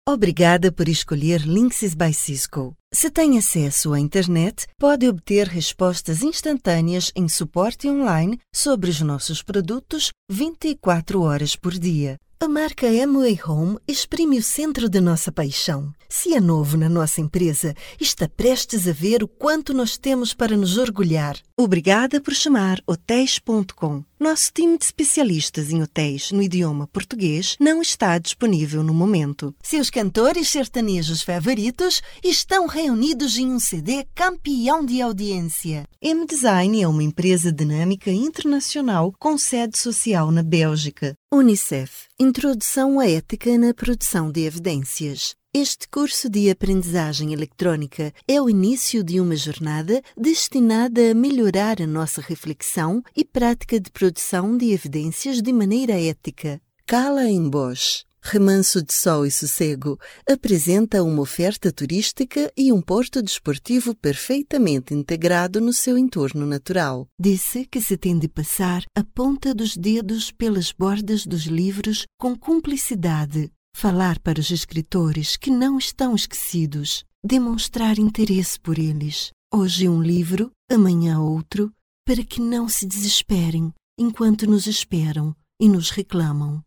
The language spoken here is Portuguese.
Obrigada por escolher Linksys by Cisco. Se tem acesso à internet, pode obter respostas instantâneas em suporte online sobre os nossos produtos 24 horas por dia. A marca Amway Home exprime o centro da nossa paixão. Se é novo na nossa empresa, está prestes a ver o quanto nós temos para nos orgulhar. Obrigada por chamar Hotéis.com. Nosso time de especialistas em hotéis no idioma português não está disponível no momento. Seus cantores sertanejos favoritos estão reunidos em um CD campeão de audiência. M-Design é uma empresa dinâmica internacional com sede social na Bélgica. Unicef. Introdução à ética na produção de evidências. Este curso de aprendizagem eletrônica é o início de uma jornada destinada a melhorar a nossa reflexão e prática de produção de evidências de maneira ética. Cala em Bosch. Remanso de Sol e Sossego apresenta uma oferta turística e um porto desportivo perfeitamente integrado no seu entorno natural. Disse que se tem de passar a ponta dos dedos pelas bordas dos livros com cumplicidade, falar para os escritores que não estão esquecidos, demonstrar interesse por eles. Hoje um livro, amanhã outro, para que não se desesperem enquanto nos esperam e nos reclamam.